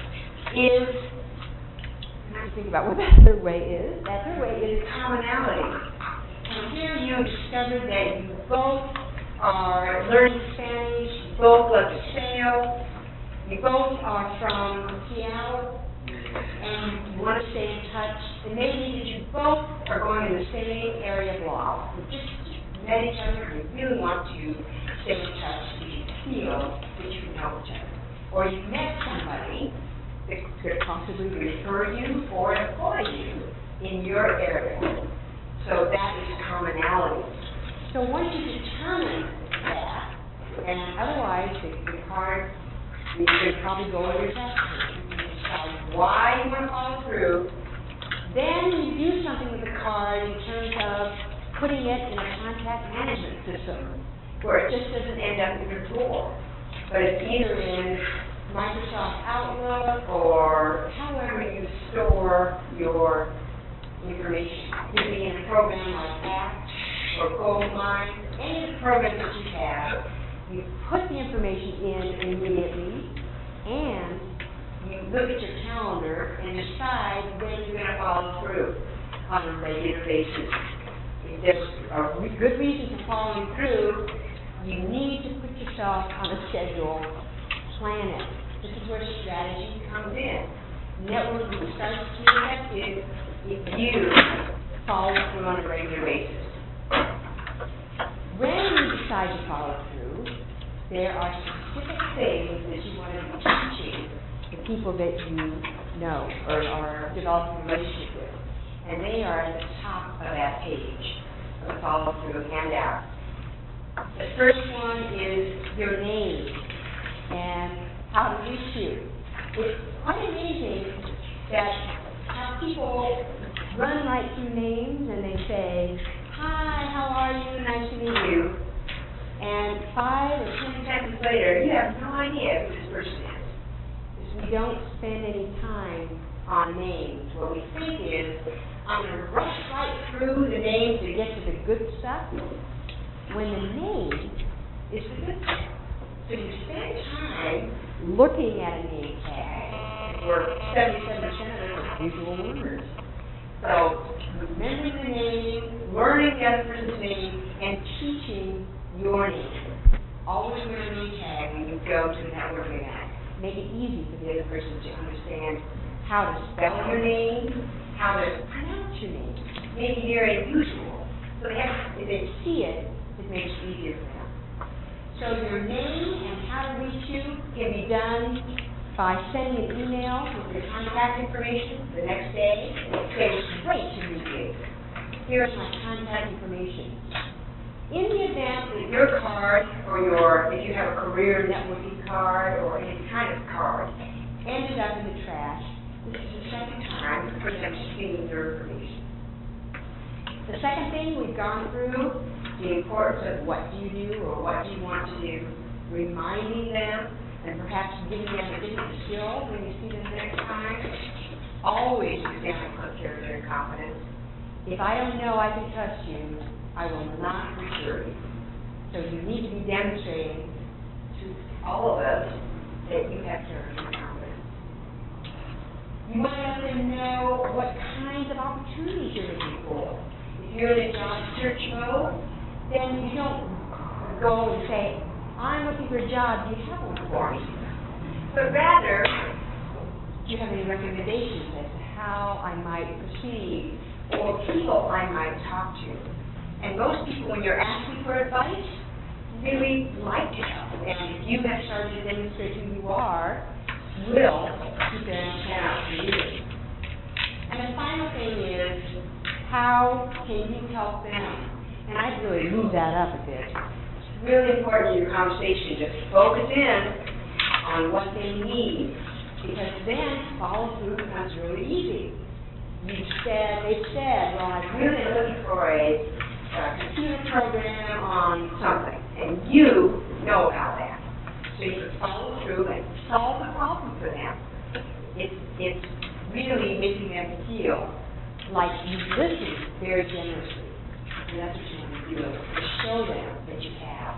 is, I have to think about what that third way is. That third way is commonality. And here you discover that you both are learning Spanish, you both love to sail, you both are from Seattle, and you want to stay in touch. It may be that you both are going in the same area of law. You just met each other and you really want to stay in touch because you feel that you can help each other. Or you met somebody that could possibly refer you or employ you in your area. So that is commonality. So once you determine that, and otherwise the card, you could probably go over your test. You can decide why you want to follow through. Then you do something with the card in terms of putting it in a contact management system where it just doesn't end up in your drawer, but it's either in Microsoft Outlook or however you store your information. It could be in a program like Act or Goldmine, any program that you have. You put the information in immediately, and you look at your calendar and decide when you're going to follow through on a regular basis. If there's a good reason for following through, you need to put yourself on a schedule, plan it. This is where strategy comes in. Networking starts to be effective if you follow through on a regular basis. When you decide to follow through, there are specific things that you want to be teaching the people that you know or are developing a relationship with. And they are at the top of that page of the follow through handout. The first one is your name and how to reach you. It's quite amazing that how people run right through names and they say, hi, how are you? Nice to meet you. And 5 or 10 seconds later, you have no idea who this person is. Because we don't spend any time on names. What we think is, I'm going to rush right through the names to get to the good stuff, when the name is the good stuff. So you spend time looking at a name tag, where 77% of them are visual learners. So remembering the name, learning the other person's name, and teaching your name. Always wear a name tag when you go to the networking event. Make it easy for the other person to understand how to spell your name, how to pronounce your name. Make it very unusual. So if they see it, it makes it easier for them. So your name and how to reach you can be done by sending an email with your contact information the next day. Say, it was great to meet you. Here's my contact information. In the event that your card or if you have a career networking card or any kind of card ended up in the trash, this is the second time for them to see your information. The second thing we've gone through, the importance of what do you do or what do you want to do, reminding them and perhaps giving them a different skill when you see them the next time. Always use good character and confidence. If I don't know I can trust you, I will not refer you. So you need to be demonstrating to all of us that you have character and confidence. You want to let them know what kinds of opportunities you're looking for. If you're in a job search mode, then you don't go and say, I'm looking for a job, do you have one for me? But rather, do you have any recommendations as to how I might proceed or people I might talk to? And most people, when you're asking for advice, really like to help. And if you have started to demonstrate who you are, will keep their antenna out for you. And the final thing is, how can you help them? And I'd really move that up a bit. It's really important in your conversation to focus in on what they need, because then follow through becomes really easy. They've said, well, I'm really looking for a computer program on something, and you know about that. So you can follow through and solve the problem for them. It's really making them feel like you listen very generously. And that's what you want to do, to show them that you have.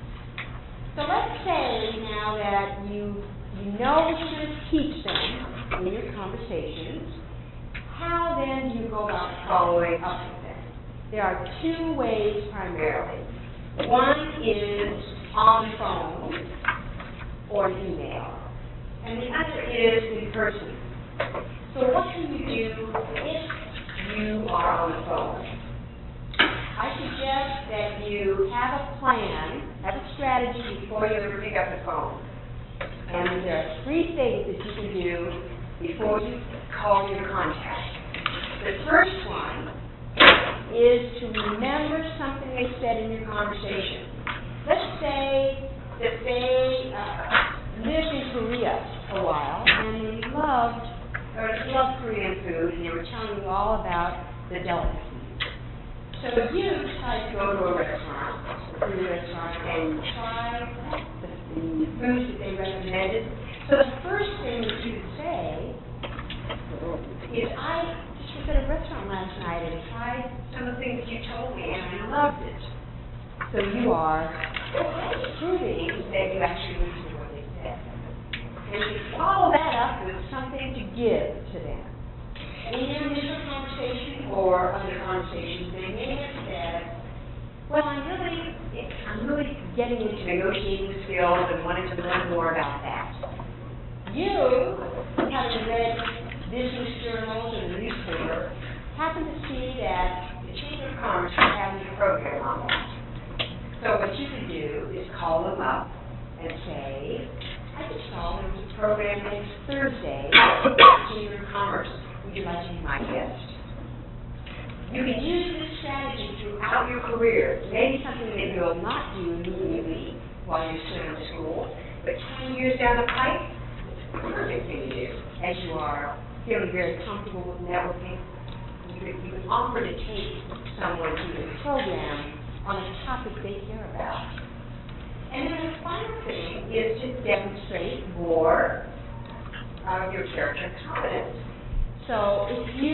So let's say now that you know what you're going to teach them in your conversations, how then do you go about following up with them? There are two ways primarily. One is on the phone or email, and the other is in person. So what can you do if you are on the phone? I suggest that you have a plan, have a strategy before you ever pick up the phone. And there are three things that you can do before you call your contact. The first one is to remember something they said in your conversation. Let's say that they lived in Korea for a while and they loved Korean food, and they were telling you all about the delicacies. So you decide to go to a restaurant, and try the foods that they recommended. So the first thing that you would say is, I just was at a restaurant last night and tried some of the things that you told me, and I loved it. So you are proving that you actually listened to what they said. And you follow that up with something to give to them. In their initial conversation or other conversations, they may have said, well, I'm really getting into negotiating skills and wanting to learn more about that. You, having read business journals and the newspaper, happen to see that the Chamber of Commerce is having a program on that. So what you can do is call them up and say, I just saw there was a program next Thursday at the Chamber of Commerce. Would you like to be my guest? You can use this strategy throughout your career. Maybe something that you will not do immediately while you're still in school, but 10 years down the pipe, it's a perfect thing to do. As you are feeling very comfortable with networking, you can offer to take someone to the program on a topic they care about. And then the final thing is to demonstrate more of your character and competence. So if you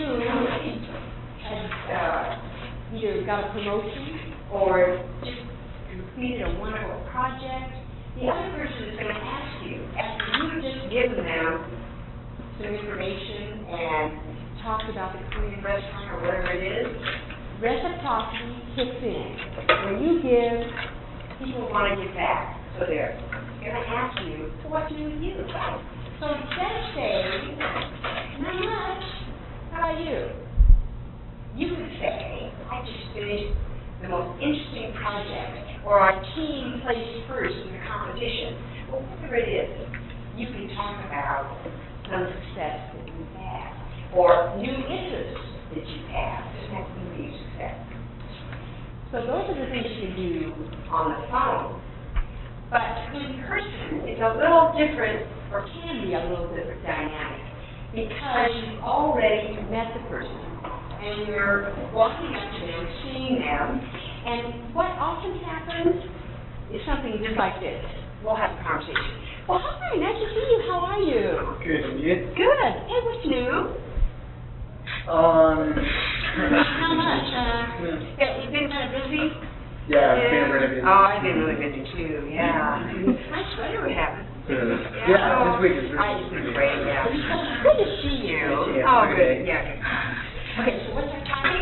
had either got a promotion or just completed a wonderful project, the other person is going to ask you, after you've just given them some information and talked about the Korean restaurant or whatever it is, reciprocity kicks in. When you give, people want to give back. So they're going to ask you, so what do you? So instead of saying, not much, how about you? You could say, I just finished the most interesting project, or our team placed first in the competition, or whatever it is. You can talk about some success that you've had, or new interests that you've had. It doesn't have to be success. So those are the things you can do on the phone. But in person, it's a little different, or can be a little different dynamic, because you've already met the person, and you're walking up to them, seeing them, and what often happens is something just like this. We'll have a conversation. Well, hi, nice to see you. How are you? Good, and you? Good. Hey, what's new? How much? You've been kind of busy? Yeah, I've been really busy. Oh, I've been really busy too, yeah. Nice weather we're having. Yeah, this week is really great, yeah. Good to see you. Oh, good, yeah. Okay, so what's our topic?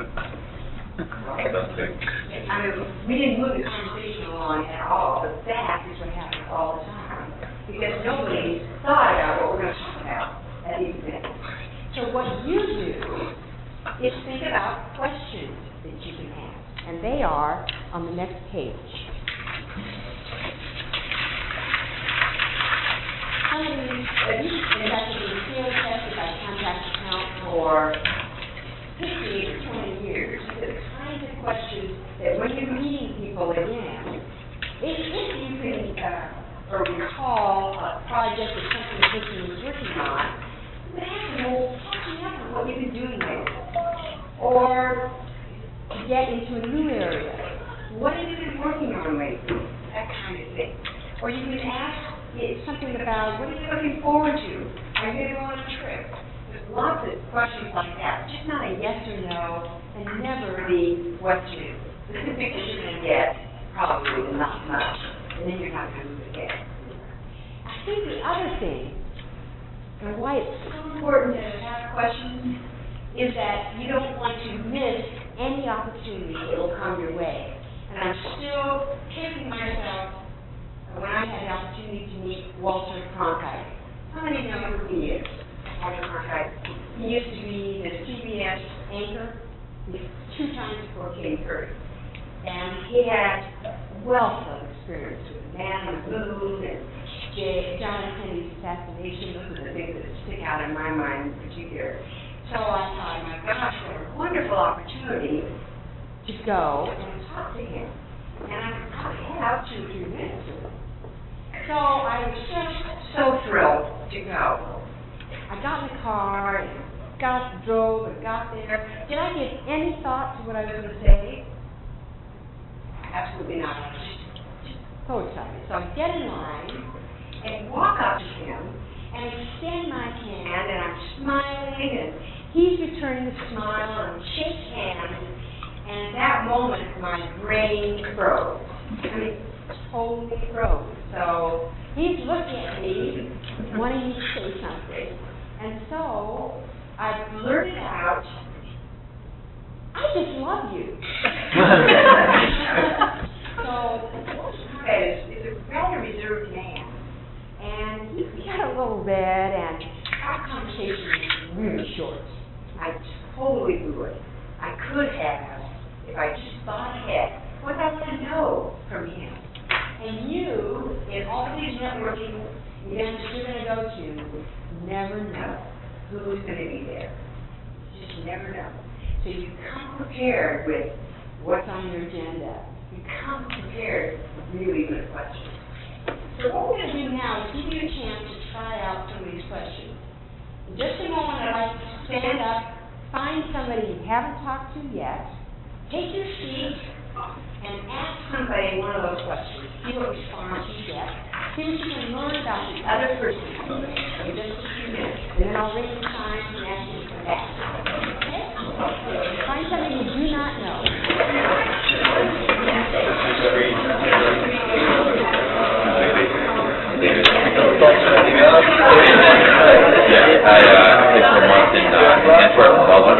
I mean, we didn't move the conversation along at all, but that is what happens all the time. Because nobody thought about what we're going to talk about at these events. So what you do is think about questions that you can ask. And they are on the next page. How many of you conducted a field test by contact account for 15 or 20 years? The kinds of questions that when you're meeting people again, if you can recall a project or something that you were working on, you would have to catching up on what you've been doing lately. Or to get into a new area. What have you been working on lately? That kind of thing. Or you can ask something about, what are you looking forward to? Are you going to go on a trip? There's lots of questions like that. Just not a yes or no, and never the what to. This is because you're going to get probably not much, and then you're not going to move again. I think the other thing, and why it's so important to have questions, is that you don't want to miss any opportunity that will come your way. And I'm still kicking myself when I had the opportunity to meet Walter Cronkite. How many know who he is? Walter Cronkite. He used to be the CBS anchor 2 times before Katy Perry. And he had a wealth of experience with Man on the Moon and John F. Kennedy's assassination. Those are the things that stick out in my mind in particular. So I thought, my gosh, what a wonderful opportunity to go and talk to him. And I had out 2 or 3 minutes with him. So I was just so thrilled to go. I got in the car and drove and got there. Did I give any thought to what I was going to say? Absolutely not. I was just so excited. So I get in line and walk up to him and extend my hand, and I'm smiling, and he's returning the smile, and shakes hands, and at that moment my brain froze. I mean, totally froze. So he's looking at me, wanting me to say something, and so I blurted out, I just love you. So is a rather reserved man, and he got a little red, and our conversation was really short. I totally blew it. I could have, if I just thought ahead, what I want to know from him. And you, in all these networking events you're going to go to, never know who's going to be there. You just never know. So you come prepared with what's on your agenda. You come prepared with really good questions. So what we're going to do now is give you a chance to try out some of these questions. In just a moment, I'd like to stand up, find somebody you haven't talked to yet, take your seat, and ask somebody one of those questions. See what response you get. See what you can learn about the other person in just a few minutes. And then I'll ring the time and ask you to come back. Okay? Find something you do not know. did for a month in Antwerp, Belgium.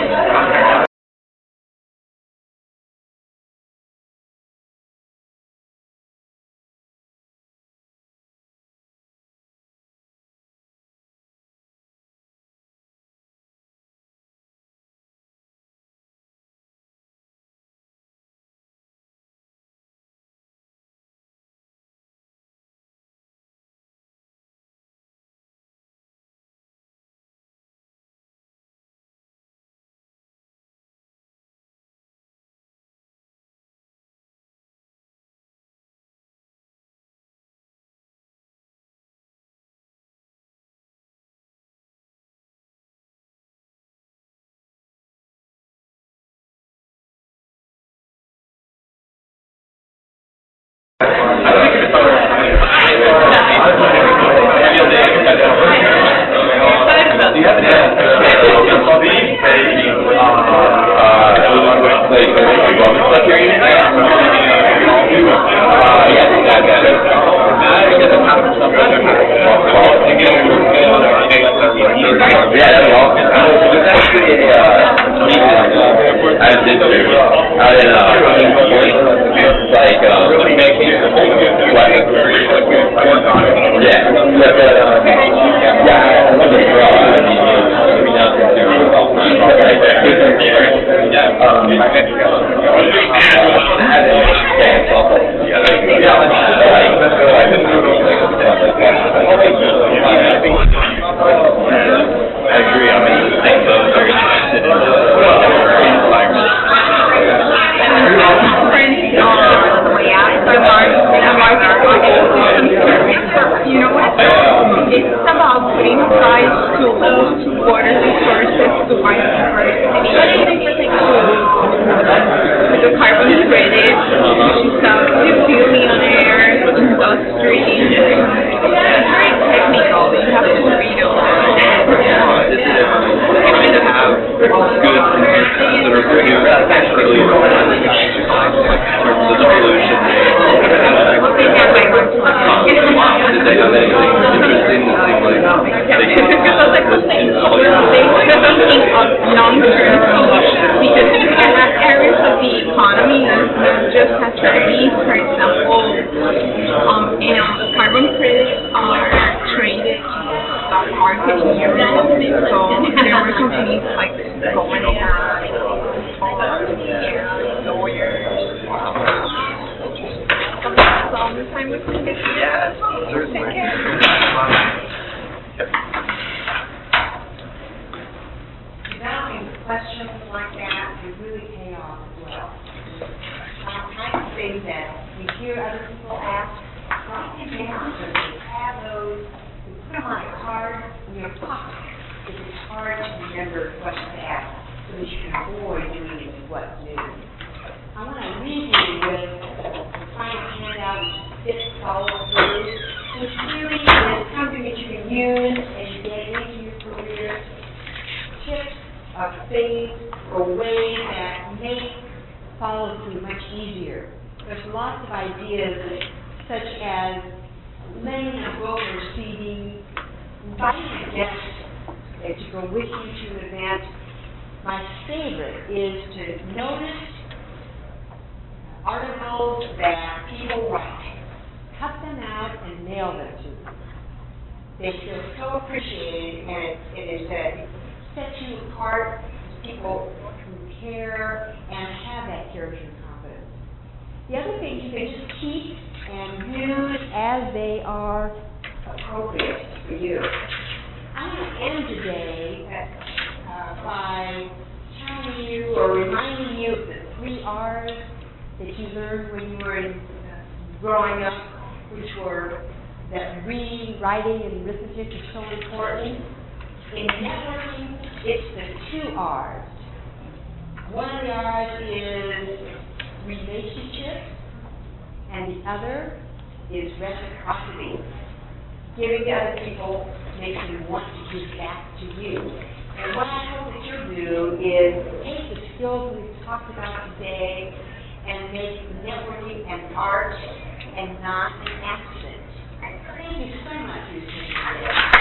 And make networking an art and not an accident. Thank you so much, Ms.